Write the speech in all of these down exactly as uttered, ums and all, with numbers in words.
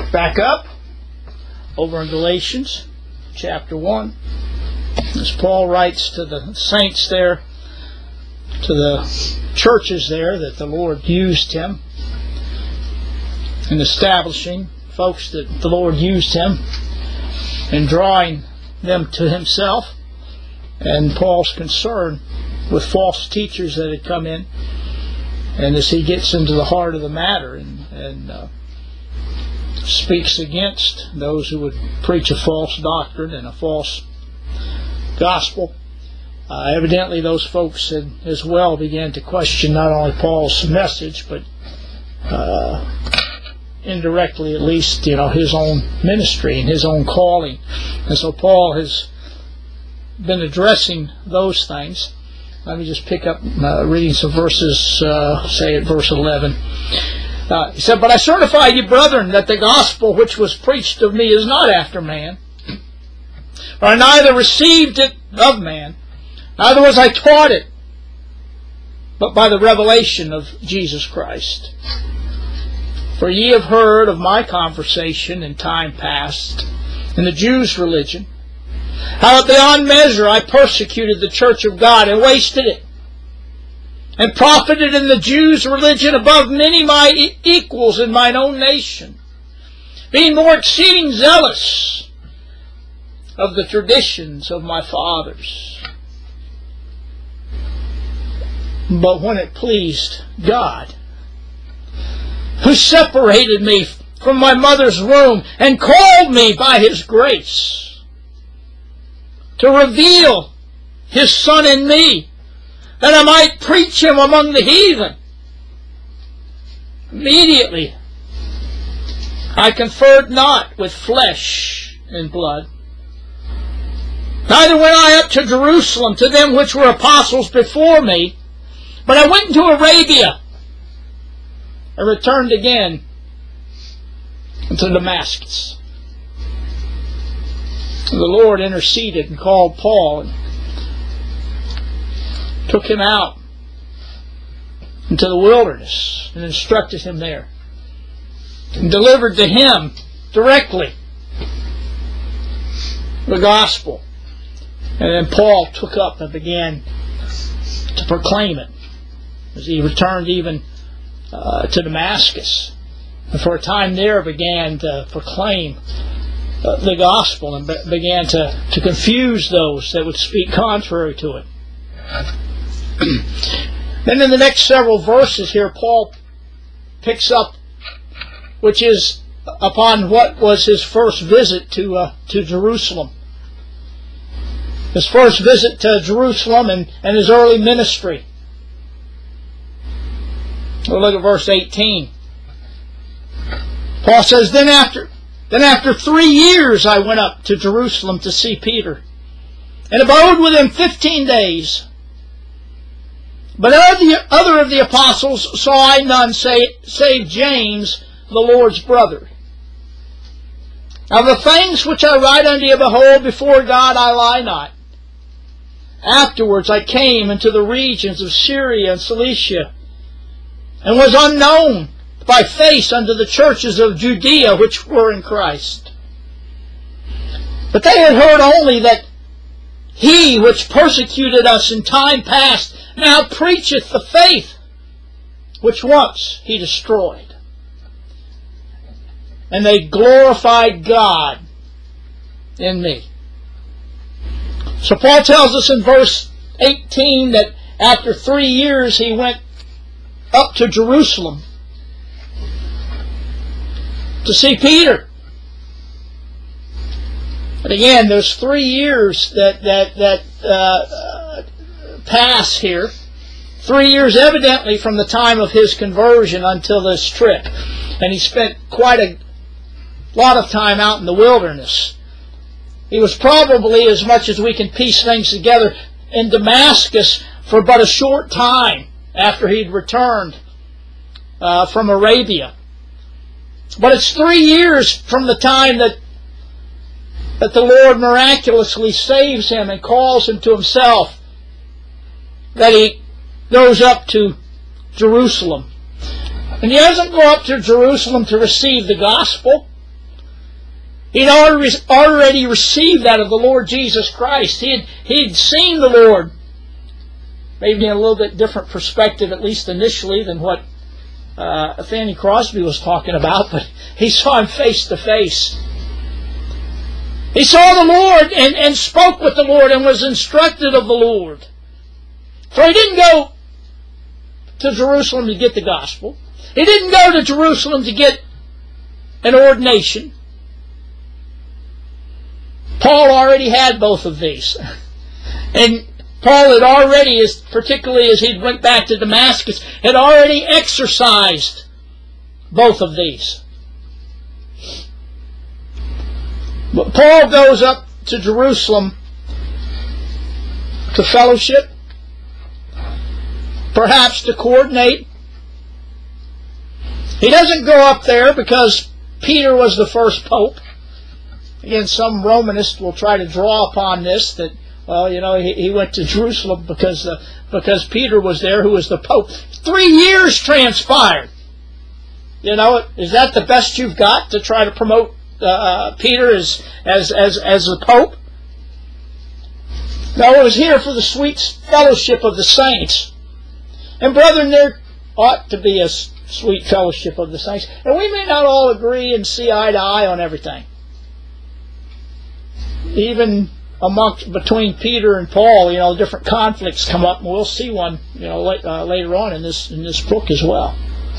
pick back up over in Galatians chapter one, as Paul writes to the saints there, to the churches there that the Lord used him in establishing, folks that the Lord used him in drawing them to himself, and Paul's concern with false teachers that had come in, and as he gets into the heart of the matter and, and uh, speaks against those who would preach a false doctrine and a false gospel. Uh, evidently those folks had as well began to question not only Paul's message, but uh, indirectly at least, you know, his own ministry and his own calling. And so Paul has been addressing those things. Let me just pick up uh, reading some verses, uh, say at verse eleven. Uh, he said, "But I certify you, brethren, that the gospel which was preached of me is not after man. For I neither received it of man, neither was I taught it, but by the revelation of Jesus Christ. For ye have heard of my conversation in time past in the Jews' religion, how beyond measure I persecuted the church of God and wasted it, and profited in the Jews' religion above many my e- equals in mine own nation, being more exceeding zealous of the traditions of my fathers. But when it pleased God, who separated me from my mother's womb and called me by His grace to reveal His Son in me, that I might preach Him among the heathen, immediately I conferred not with flesh and blood, neither went I up to Jerusalem to them which were apostles before me, but I went into Arabia, and returned again into Damascus. The Lord interceded and called Paul and took him out into the wilderness and instructed him there, and delivered to him directly the gospel. And then Paul took up and began to proclaim it as he returned even uh, to Damascus, and for a time there began to proclaim uh, the gospel and be- began to, to confuse those that would speak contrary to it. Then in the next several verses here, Paul picks up, which is upon what was his first visit to uh, to Jerusalem. His first visit to Jerusalem and, and his early ministry. We'll look at verse eighteen. Paul says, Then after, then after three years I went up to Jerusalem to see Peter, and abode with him fifteen days. But of the other of the apostles saw I none save James, the Lord's brother. Now the things which I write unto you, behold, before God I lie not. Afterwards I came into the regions of Syria and Cilicia, and was unknown by face unto the churches of Judea which were in Christ. But they had heard only that he which persecuted us in time past now preacheth the faith which once he destroyed. And they glorified God in me. So Paul tells us in verse eighteen that after three years he went up to Jerusalem to see Peter. And again, there's three years that that that uh, pass here. Three years evidently from the time of his conversion until this trip. And he spent quite a lot of time out in the wilderness. He was probably, as much as we can piece things together, in Damascus for but a short time after he'd returned uh, from Arabia. But it's three years from the time that that the Lord miraculously saves him and calls him to himself that he goes up to Jerusalem. And he doesn't go up to Jerusalem to receive the gospel. He'd already, already received that of the Lord Jesus Christ. He had, he'd seen the Lord, maybe in a little bit different perspective, at least initially, than what uh, Fanny Crosby was talking about, but he saw him face to face. He saw the Lord and, and spoke with the Lord and was instructed of the Lord. So he didn't go to Jerusalem to get the gospel. He didn't go to Jerusalem to get an ordination. Paul already had both of these. And Paul had already, as particularly as he went back to Damascus, had already exercised both of these. But Paul goes up to Jerusalem to fellowship, perhaps to coordinate. He doesn't go up there because Peter was the first pope. Again, some Romanist will try to draw upon this, that, well, you know, he, he went to Jerusalem because uh, because Peter was there, who was the pope. Three years transpired. You know, is that the best you've got to try to promote uh, Peter as as as as the pope? No, it was here for the sweet fellowship of the saints. And brethren, there ought to be a sweet fellowship of the saints. And we may not all agree and see eye to eye on everything. Even amongst between Peter and Paul, you know, different conflicts come up, and we'll see one, you know, uh, later on in this in this book as well.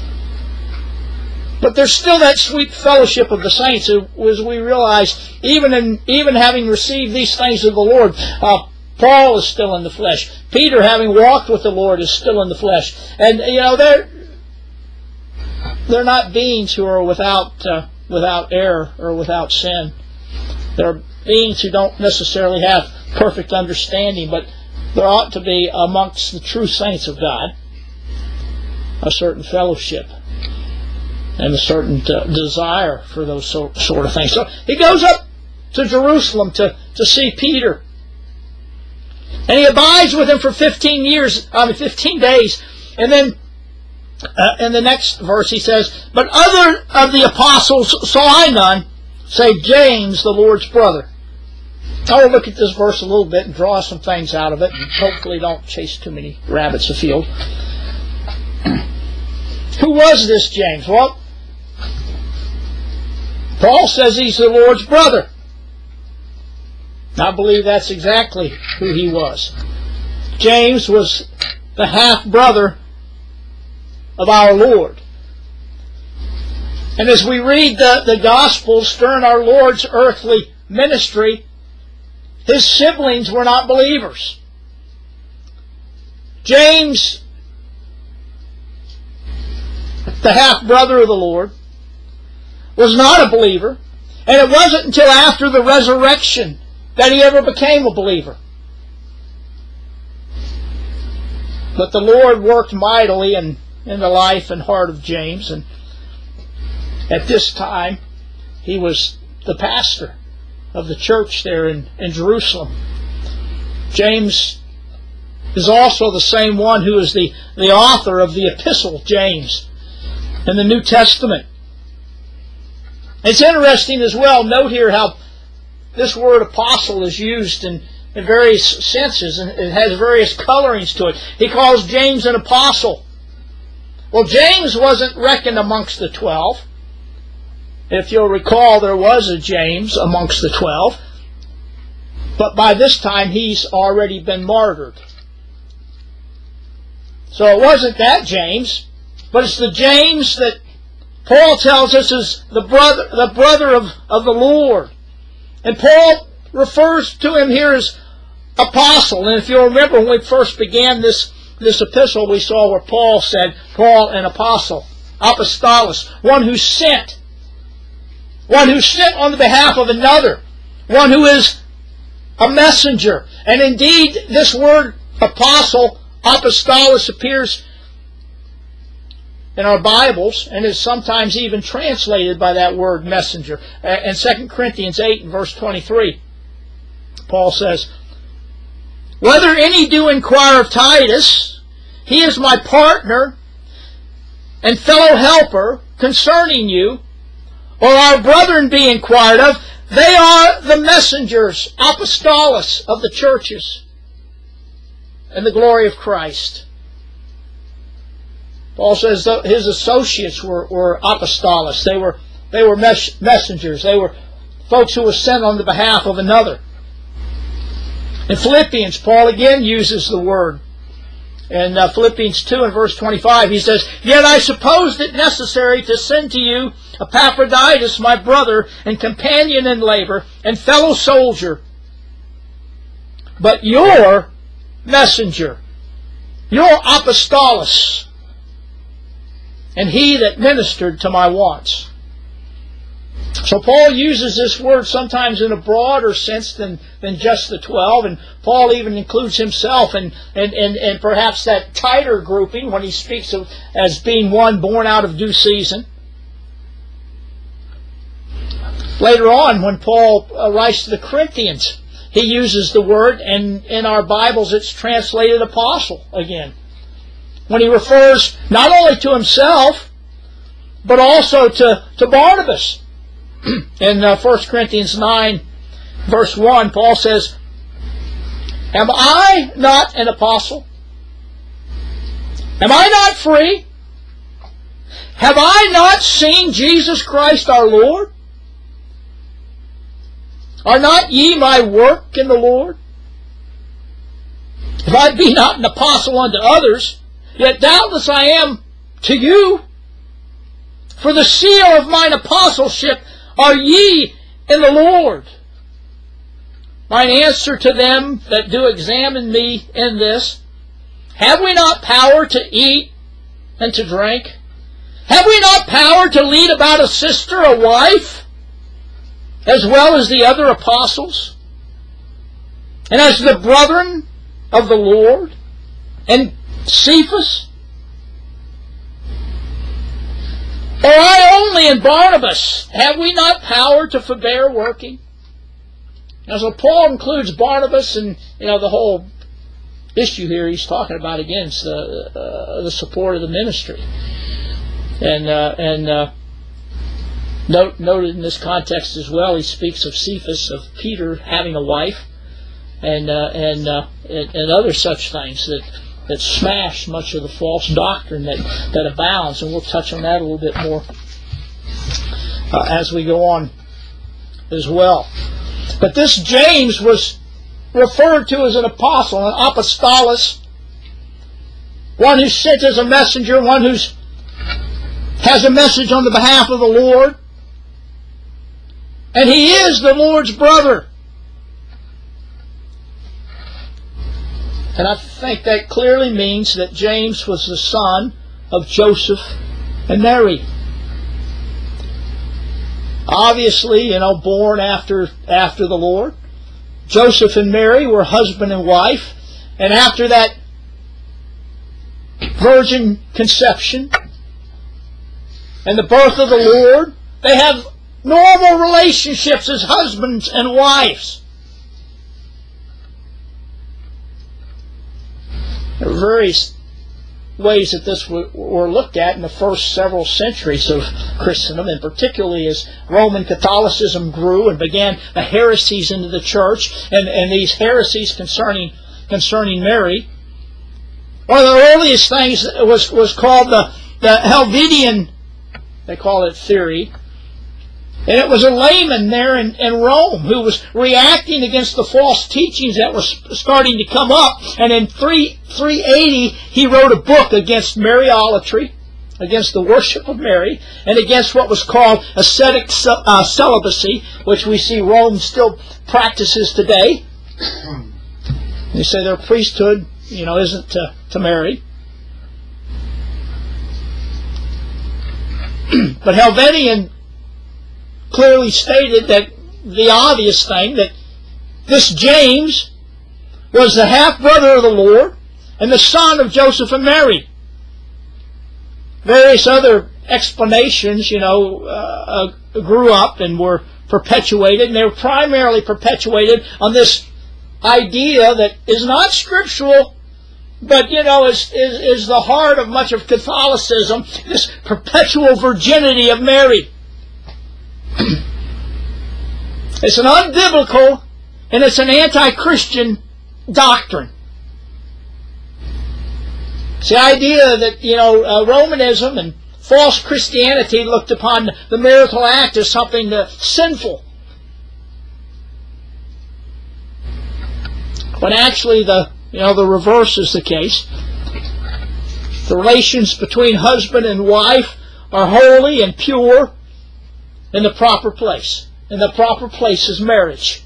But there's still that sweet fellowship of the saints, as we realize, even in even having received these things of the Lord, uh, Paul is still in the flesh. Peter, having walked with the Lord, is still in the flesh, and you know they're they're not beings who are without uh, without error or without sin. They're beings who don't necessarily have perfect understanding, but there ought to be amongst the true saints of God a certain fellowship and a certain uh, desire for those so, sort of things. So he goes up to Jerusalem to, to see Peter. And he abides with him for fifteen years, I mean fifteen days. And then uh, in the next verse he says, "But other of the apostles saw I none, save James, the Lord's brother." I will look at this verse a little bit and draw some things out of it, and hopefully don't chase too many rabbits afield. Who was this James? Well, Paul says he's the Lord's brother. I believe that's exactly who he was. James was the half-brother of our Lord. And as we read the, the Gospels during our Lord's earthly ministry, his siblings were not believers. James, the half-brother of the Lord, was not a believer, and it wasn't until after the resurrection that he ever became a believer. But the Lord worked mightily in, in the life and heart of James, and at this time he was the pastor of the church there in, in Jerusalem. James is also the same one who is the, the author of the epistle, James, in the New Testament. It's interesting as well, note here how this word apostle is used in, in various senses, and it has various colorings to it. He calls James an apostle. Well, James wasn't reckoned amongst the twelve. If you'll recall, there was a James amongst the twelve. But by this time, he's already been martyred. So it wasn't that James, but it's the James that Paul tells us is the brother, the brother of, of the Lord. And Paul refers to him here as apostle. And if you'll remember, when we first began this, this epistle, we saw where Paul said, Paul, an apostle, apostolos, one who sent. One who sent on the behalf of another. One who is a messenger. And indeed, this word apostle, apostolos, appears in our Bibles and is sometimes even translated by that word messenger. In Second Corinthians eight and verse twenty-three, Paul says, "Whether any do inquire of Titus, he is my partner and fellow helper concerning you, or our brethren be inquired of, They are the messengers, apostolos, of the churches and the glory of Christ. Paul says that his associates were, were apostolos. They were, they were mes- messengers. They were folks who were sent on the behalf of another. In Philippians, Paul again uses the word. In uh, Philippians two and verse twenty-five, he says, "Yet I supposed it necessary to send to you Epaphroditus, my brother and companion in labor and fellow soldier, but your messenger, your apostolos, and he that ministered to my wants." So Paul uses this word sometimes in a broader sense than, than just the twelve, and Paul even includes himself and and, and, and perhaps that tighter grouping when he speaks of as being one born out of due season. Later on, when Paul uh, writes to the Corinthians, he uses the word, and in our Bibles it's translated apostle again, when he refers not only to himself, but also to, to Barnabas. In uh, First Corinthians nine, verse one, Paul says, "Am I not an apostle? Am I not free? Have I not seen Jesus Christ our Lord? Are not ye my work in the Lord? If I be not an apostle unto others, yet doubtless I am to you. For the seal of mine apostleship are ye in the Lord. Mine answer to them that do examine me in this, have we not power to eat and to drink? Have we not power to lead about a sister, a wife, as well as the other apostles, and as the brethren of the Lord, and Cephas? Or I only and Barnabas, have we not power to forbear working?" Now, so Paul includes Barnabas, and you know the whole issue here he's talking about again is the uh, the support of the ministry, and uh, and uh, note, noted in this context as well, he speaks of Cephas, of Peter having a wife, and uh, and, uh, and and other such things that. that smash much of the false doctrine that, that abounds, and we'll touch on that a little bit more uh, as we go on as well. But this James was referred to as an apostle, an apostolos, one who's sent as a messenger, one who's has a message on the behalf of the Lord, and he is the Lord's brother. And I think that clearly means that James was the son of Joseph and Mary. Obviously, you know, born after after the Lord. Joseph and Mary were husband and wife. And after that virgin conception and the birth of the Lord, they have normal relationships as husbands and wives. There are various ways that this were looked at in the first several centuries of Christendom, and particularly as Roman Catholicism grew and began the heresies into the church, and, and these heresies concerning concerning Mary. One of the earliest things was, was called the, the Helvetian, they call it, theory. And it was a layman there in, in Rome who was reacting against the false teachings that were starting to come up. And in three eighty, he wrote a book against Mariolatry, against the worship of Mary, and against what was called ascetic uh, celibacy, which we see Rome still practices today. They say their priesthood, you know, isn't to, to marry. But Helvetian clearly stated that the obvious thing, that this James was the half-brother of the Lord and the son of Joseph and Mary. Various other explanations, you know, uh, uh, grew up and were perpetuated, and they were primarily perpetuated on this idea that is not scriptural, but, you know, is, is, is the heart of much of Catholicism, this perpetual virginity of Mary. It's an unbiblical and it's an anti-Christian doctrine. It's the idea that, you know, uh, Romanism and false Christianity looked upon the marital act as something uh, sinful. When actually the, you know, the reverse is the case. The relations between husband and wife are holy and pure in the proper place. And the proper place is marriage.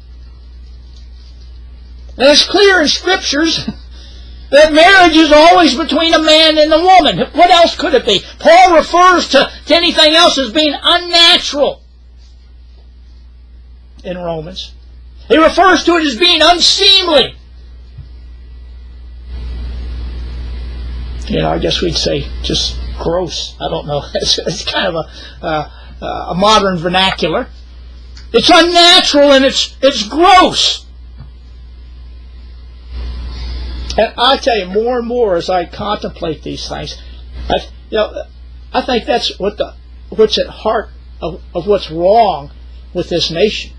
And it's clear in Scriptures that marriage is always between a man and a woman. What else could it be? Paul refers to, to anything else as being unnatural in Romans. He refers to it as being unseemly. You know, I guess we'd say just gross. I don't know. It's, it's kind of a, uh, a modern vernacular. It's unnatural and it's it's gross. And I tell you, more and more as I contemplate these things, I, you know, I think that's what the what's at heart of, of what's wrong with this nation.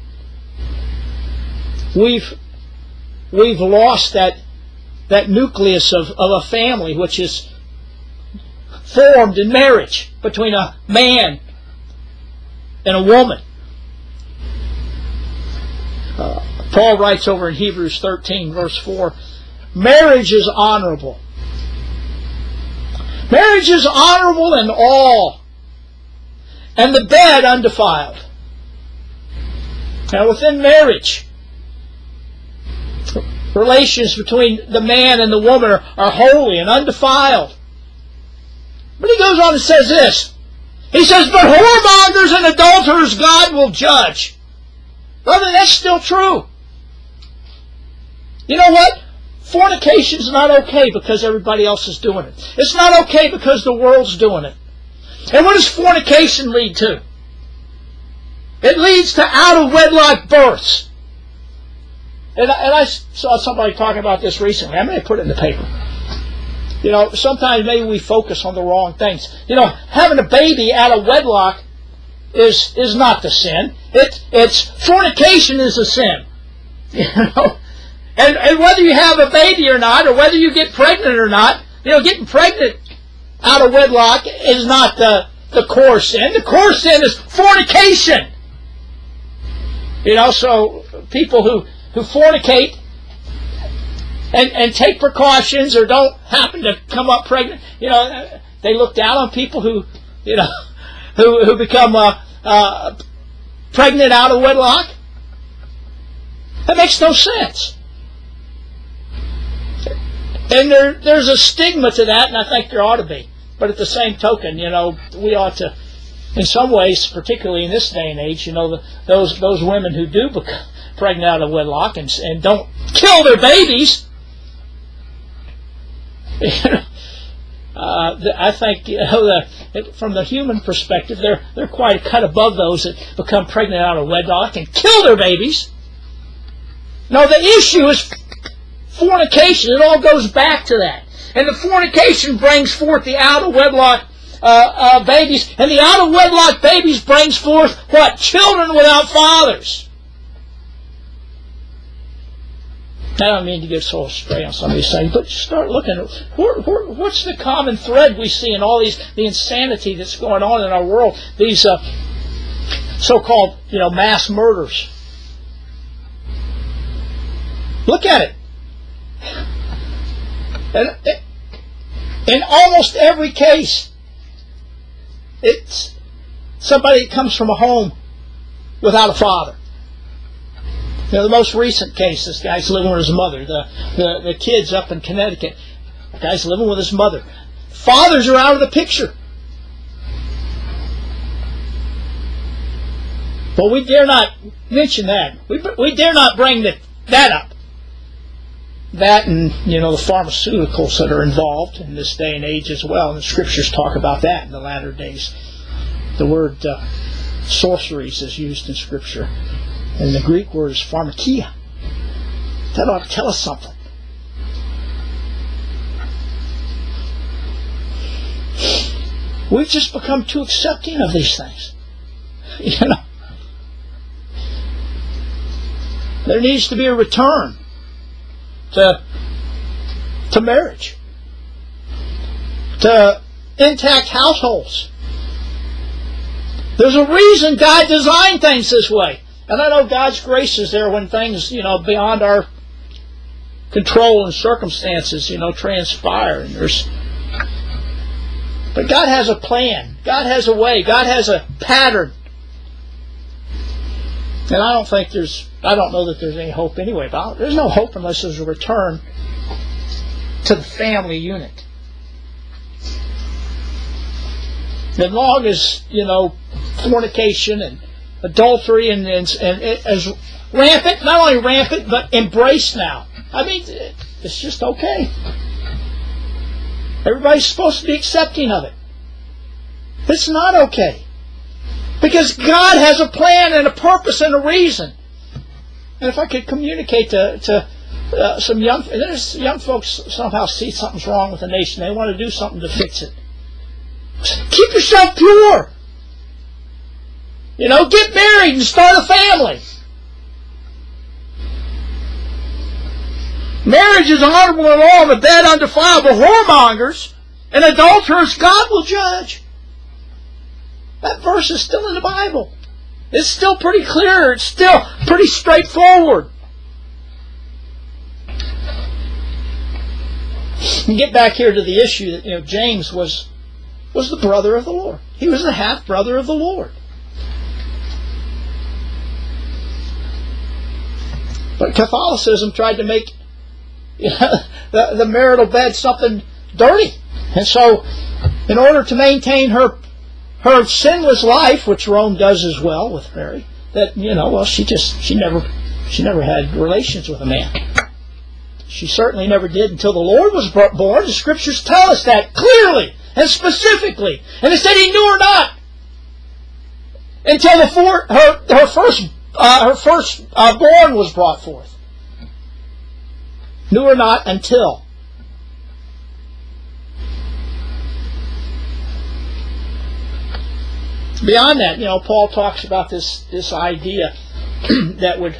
We've we've lost that that nucleus of, of a family which is formed in marriage between a man and a woman. Uh, Paul writes over in Hebrews thirteen, verse four, marriage is honorable. Marriage is honorable in all, and the bed undefiled. Now within marriage, relations between the man and the woman are, are holy and undefiled. But he goes on and says this. He says, but whoremongers and adulterers God will judge. Brother, that's still true. You know what? Fornication is not okay because everybody else is doing it. It's not okay because the world's doing it. And what does fornication lead to? It leads to out-of-wedlock births. And I, and I saw somebody talking about this recently. I may have put it in the paper. You know, sometimes maybe we focus on the wrong things. You know, having a baby out of wedlock is is not the sin. It it's fornication is a sin. You know, and and whether you have a baby or not, or whether you get pregnant or not, you know, getting pregnant out of wedlock is not the the core sin. The core sin is fornication. You know, so people who who fornicate and, and take precautions or don't happen to come up pregnant, you know, they look down on people who, you know, who who become uh, uh, pregnant out of wedlock. That makes no sense. And there there's a stigma to that, and I think there ought to be. But at the same token, you know, we ought to, in some ways, particularly in this day and age, you know, the, those those women who do become pregnant out of wedlock and, and don't kill their babies. uh, I think, you know, the, from the human perspective, they're they're quite a cut above those that become pregnant out of wedlock and kill their babies. No, the issue is fornication. It all goes back to that. And the fornication brings forth the out of wedlock uh, uh, babies, and the out of wedlock babies brings forth what? Children without fathers. I don't mean to get so astray on some of these things, but start looking at where, where, what's the common thread we see in all these the insanity that's going on in our world. These uh, so-called, you know, mass murders. Look at it. And it, in almost every case, it's somebody that comes from a home without a father. You know, the most recent case, this guy's living with his mother. The, the, the kid's up in Connecticut. The guy's living with his mother. Fathers are out of the picture. But we dare not mention that. We, we dare not bring the, that up. That and, you know, the pharmaceuticals that are involved in this day and age as well. And the Scriptures talk about that in the latter days. The word uh, sorceries is used in Scripture. And the Greek word is pharmakia. That ought to tell us something. We've just become too accepting of these things. You know. There needs to be a return to, to marriage, to intact households. There's a reason God designed things this way. And I know God's grace is there when things, you know, beyond our control and circumstances, you know, transpire. And there's, but God has a plan. God has a way. God has a pattern. And I don't think there's, I don't know that there's any hope anyway about it. There's no hope unless there's a return to the family unit. As long as, you know, fornication and adultery and, and, and as rampant, not only rampant, but embraced now. I mean, it's just okay. Everybody's supposed to be accepting of it. It's not okay. Because God has a plan and a purpose and a reason. And if I could communicate to, to uh, some young, there's young folks somehow see something's wrong with the nation. They want to do something to fix it. Keep yourself pure. You know, get married and start a family. Marriage is honorable in law, and the bed undefiled, but whoremongers and adulterers God will judge. That verse is still in the Bible. It's still pretty clear. It's still pretty straightforward. And get back here to the issue that, you know, James was was the brother of the Lord. He was the half brother of the Lord. But Catholicism tried to make, you know, the, the marital bed something dirty. And so, in order to maintain her her sinless life, which Rome does as well with Mary, that, you know, well, she just, she never, she never had relations with a man. She certainly never did until the Lord was born. The Scriptures tell us that clearly and specifically. And it said He knew her not until the four, her her first uh, her first uh, born was brought forth. Knew her not until. Beyond that, you know, Paul talks about this this idea that would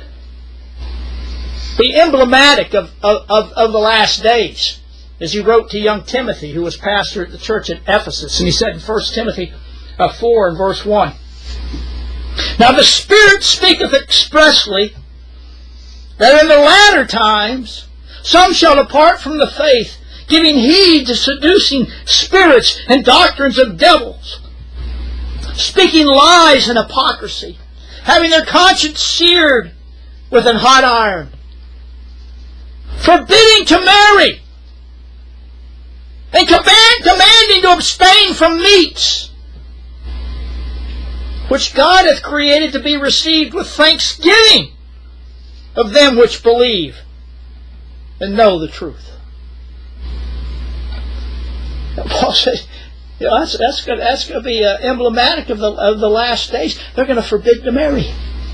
be emblematic of, of, of the last days. As he wrote to young Timothy, who was pastor at the church at Ephesus. And he said in First Timothy uh, four and verse one, "Now the Spirit speaketh expressly that in the latter times some shall depart from the faith, giving heed to seducing spirits and doctrines of devils, speaking lies and hypocrisy, having their conscience seared with an hot iron, forbidding to marry, and command, commanding to abstain from meats, which God hath created to be received with thanksgiving of them which believe and know the truth." Paul said, you know, that's, that's going that's to be uh, emblematic of the, of the last days. They're going to forbid to marry.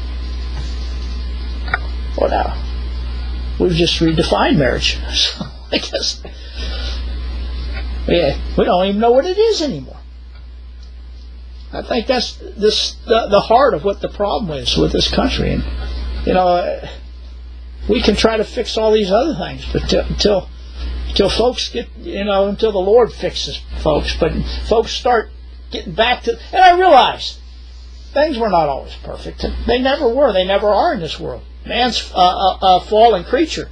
Well, now, we've just redefined marriage. So I guess we, we don't even know what it is anymore. I think that's this the, the heart of what the problem is with this country. And, you know, we can try to fix all these other things, but t- until until folks get, you know, until the Lord fixes folks, but folks start getting back to, and I realize things were not always perfect. They never were. They never are in this world. Man's uh, a, a fallen creature.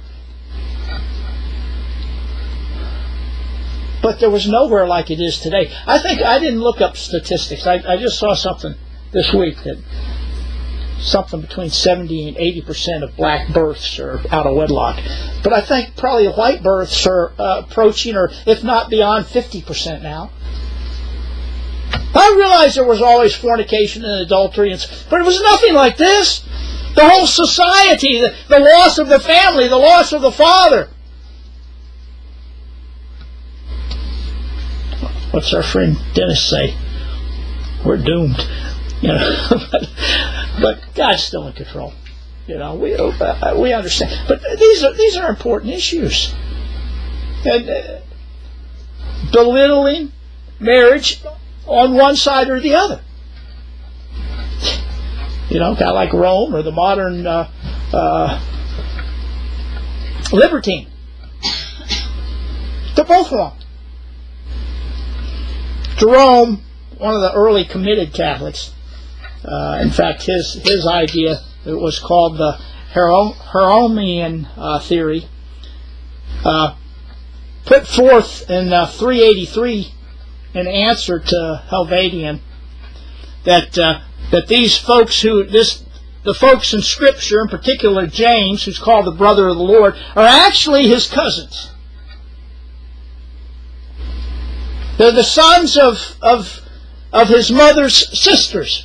But there was nowhere like it is today. I think, I didn't look up statistics. I, I just saw something this week that something between seventy and eighty percent of black births are out of wedlock. But I think probably white births are uh, approaching, or if not beyond, fifty percent now. I realized there was always fornication and adultery, and, but it was nothing like this. The whole society, the, the loss of the family, the loss of the father. What's our friend Dennis say? We're doomed. You know, but, but God's still in control. You know, we uh, we understand. But these are these are important issues. And uh, belittling marriage on one side or the other. You know, kind of like Rome or the modern uh, uh, libertine. They're both wrong. Jerome, one of the early committed Catholics, uh, in fact, his his idea, it was called the Hieronymian uh, theory, uh, put forth in uh, three eighty-three in answer to Helvetian that uh, that these folks who this the folks in Scripture, in particular James, who's called the brother of the Lord, are actually his cousins. They're the sons of, of, of his mother's sisters.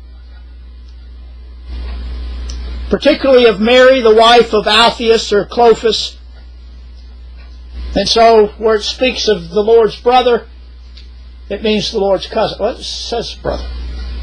Particularly of Mary, the wife of Alphaeus or Clopas. And so, where it speaks of the Lord's brother, it means the Lord's cousin. Well, it says brother.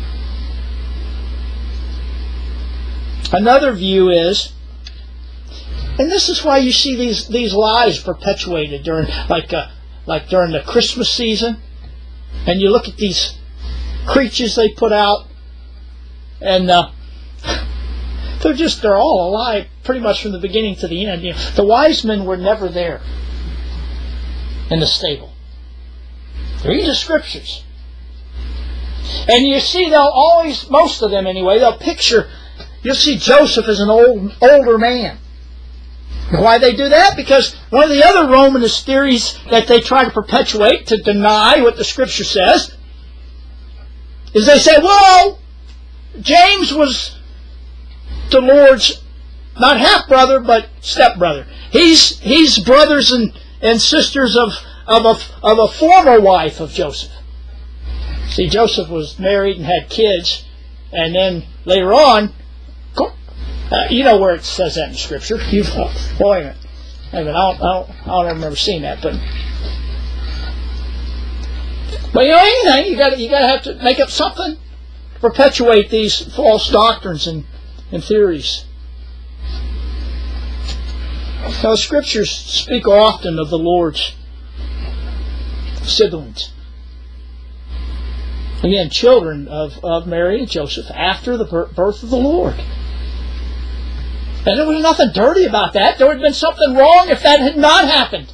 Another view is, and this is why you see these, these lies perpetuated during, like, uh, like during the Christmas season, and you look at these creatures they put out, and uh, they're just, they're all a lie pretty much from the beginning to the end. You know, the wise men were never there in the stable. Read the Scriptures. And you see they'll always, most of them anyway, they'll picture, you'll see Joseph as an old, older man. Why they do that? Because one of the other Romanist theories that they try to perpetuate to deny what the Scripture says is they say, well, James was the Lord's not half-brother, but step-brother. He's he's brothers and, and sisters of, of, a, of a former wife of Joseph. See, Joseph was married and had kids, and then later on, Uh, you know where it says that in Scripture. You've, oh, wait a minute. Wait a minute. I don't, I don't, I don't remember seeing that. But, but you know, anything, you got you got to have to make up something to perpetuate these false doctrines and, and theories. Now, the Scriptures speak often of the Lord's siblings. Again, children of, of Mary and Joseph after the birth of the Lord. And there was nothing dirty about that. There would have been something wrong if that had not happened.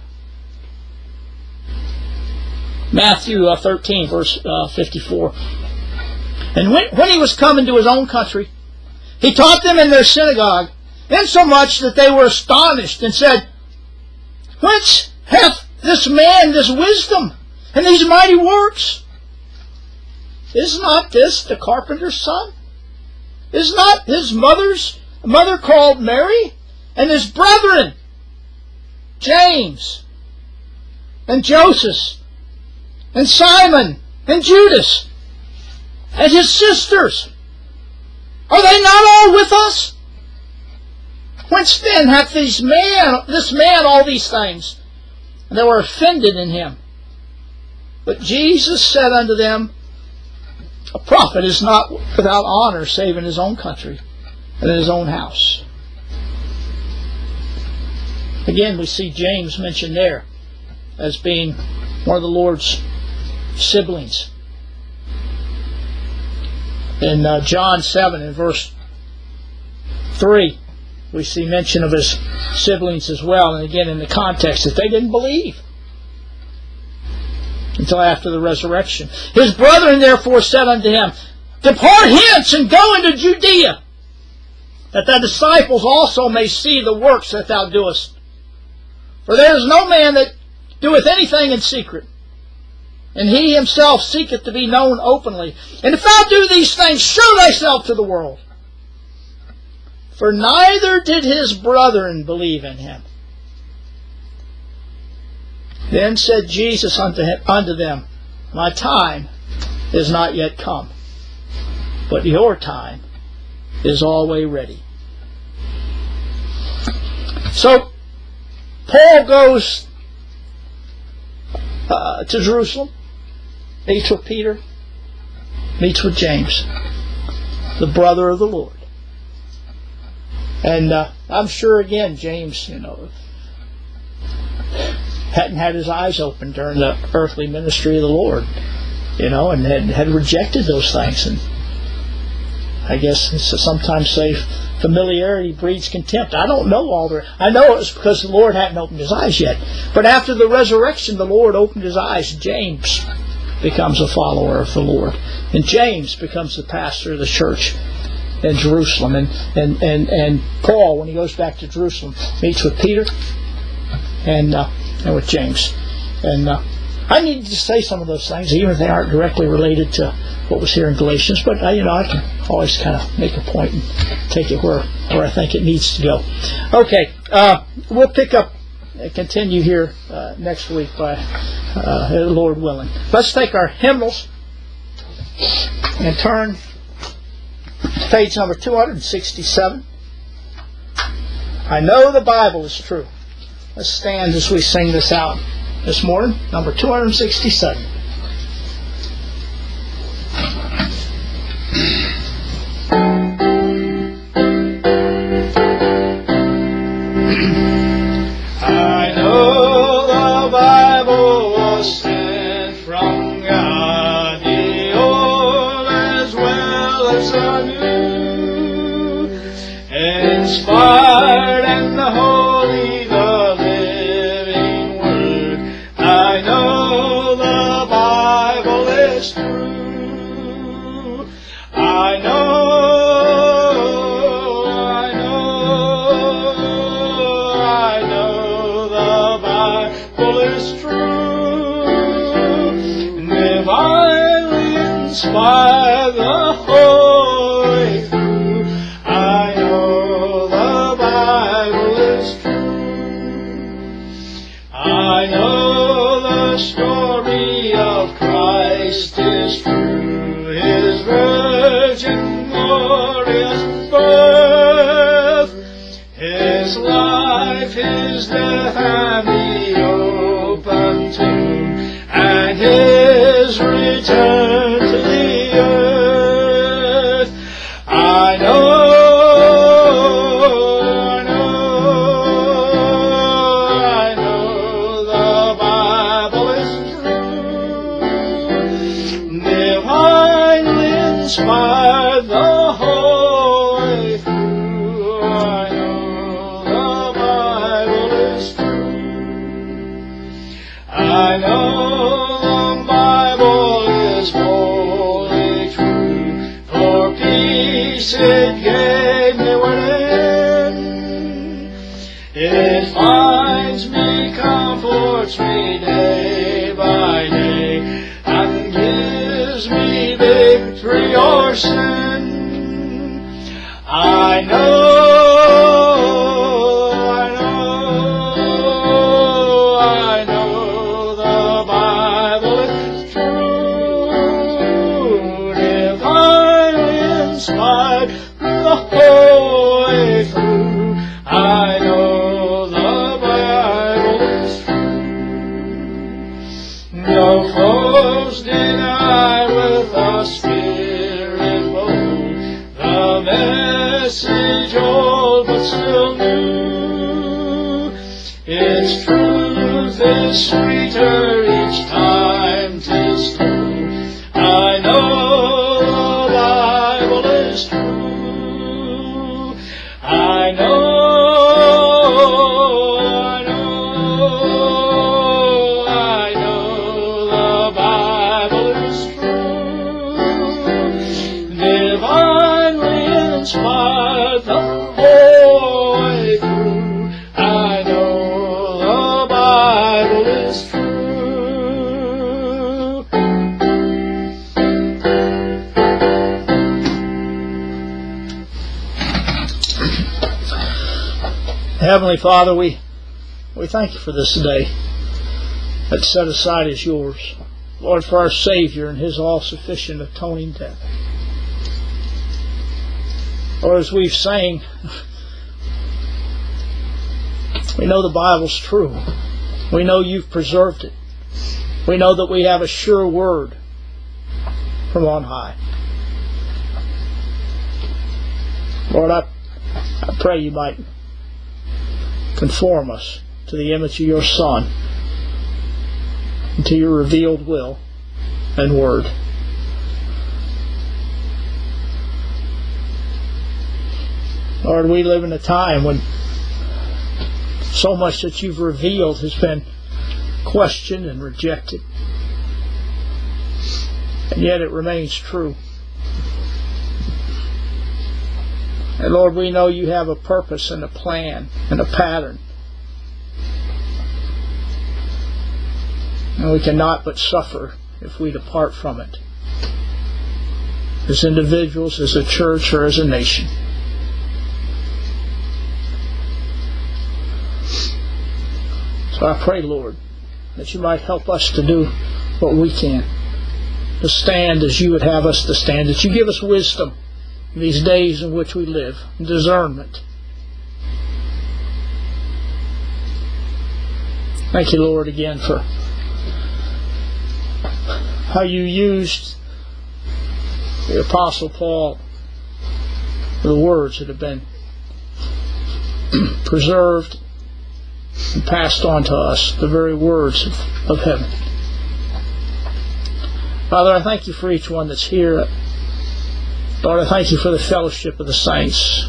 Matthew uh, thirteen, verse uh, fifty-four. And when, when he was come into his own country, he taught them in their synagogue, insomuch that they were astonished, and said, Whence hath this man this wisdom, and these mighty works? Is not this the carpenter's son? Is not his mother's a mother called Mary, and his brethren, James, and Joseph, and Simon, and Judas, and his sisters? Are they not all with us? Whence then hath these man, this man all these things? And they were offended in him. But Jesus said unto them, A prophet is not without honor, save in his own country, and in his own house. Again, we see James mentioned there as being one of the Lord's siblings. In uh, John seven, in verse three, we see mention of his siblings as well. And again, in the context that they didn't believe until after the resurrection. His brethren therefore said unto him, Depart hence and go into Judea, that thy disciples also may see the works that thou doest. For there is no man that doeth anything in secret, and he himself seeketh to be known openly. And if thou do these things, show thyself to the world. For neither did his brethren believe in him. Then said Jesus unto, him, unto them, My time is not yet come, but your time is always ready. So, Paul goes uh, to Jerusalem, meets with Peter, meets with James, the brother of the Lord. And uh, I'm sure, again, James, you know, hadn't had his eyes open during the earthly ministry of the Lord, you know, and had, had rejected those things. And I guess sometimes say Familiarity breeds contempt. I don't know all the... I know it was because the Lord hadn't opened his eyes yet. But after the resurrection, the Lord opened his eyes. James becomes a follower of the Lord. And James becomes the pastor of the church in Jerusalem. And, and, and, and Paul, when he goes back to Jerusalem, meets with Peter and, uh, and with James. And uh, I need to say some of those things, even if they aren't directly related to what was here in Galatians. But, uh, you know, I can always kind of make a point and take it where, where I think it needs to go. Okay, uh, we'll pick up continue here uh, next week by uh, Lord willing. Let's take our hymnals and turn to page number two hundred sixty-seven. I know the Bible is true. Let's stand as we sing this out this morning. Number two hundred sixty-seven. Inspired and the holy, the living word. I know the Bible is true. I know, I know, I know the Bible is true. Divinely inspired, the holy through. I know the Bible is true. I know the story of Christ is true. His virgin glorious birth, His life, His death, and the open tomb, and His return to the earth. I know, I know, I know the Bible is true. Divinely inspired the whole way through. I know the Bible is true. I know the Bible is wholly true. For peace it gave me within. It finds me, comforts me day by day, and gives me victory o'er sin. I know, I know, I know the Bible is true. Divinely inspired the whole way through. I know the Bible is true. No foes deny with a spirit bold the message old but still new. Its truth is sweeter each time 'tis told. I know the Bible is true. I know, I know, I know the Bible is true. Divinely inspired the whole way through. I know the Bible is true. Heavenly Father, we, we thank you for this day that's set aside as yours. Lord, for our Savior and His all-sufficient atoning death. Lord, as we've sang, we know the Bible's true. We know you've preserved it. We know that we have a sure word from on high. Lord, I, I pray you might conform us to the image of your Son and to your revealed will and word. Lord, we live in a time when so much that you've revealed has been questioned and rejected. And yet it remains true. And Lord, we know you have a purpose and a plan and a pattern. And we cannot but suffer if we depart from it, as individuals, as a church, or as a nation. So I pray, Lord, that you might help us to do what we can, to stand as you would have us to stand, that you give us wisdom in these days in which we live, discernment. Thank you, Lord, again for how you used the Apostle Paul, the words that have been preserved and passed on to us, the very words of, of heaven. Father, I thank you for each one that's here. Lord, I thank you for the fellowship of the saints.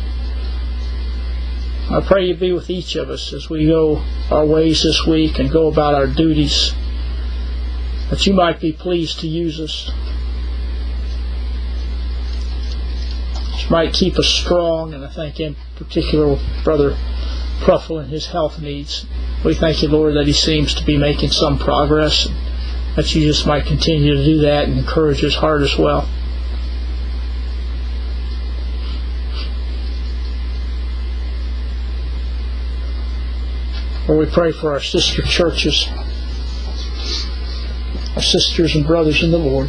I pray you be with each of us as we go our ways this week and go about our duties, that you might be pleased to use us, that you might keep us strong, and I thank in particular Brother Pruffle and his health needs. We thank you, Lord, that he seems to be making some progress, and that you just might continue to do that and encourage his heart as well. Lord, we pray for our sister churches, our sisters and brothers in the Lord.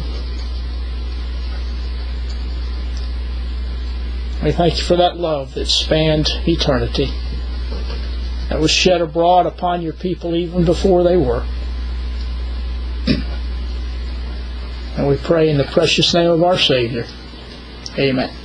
We thank you for that love that spanned eternity, that was shed abroad upon your people even before they were. And we pray in the precious name of our Savior. Amen.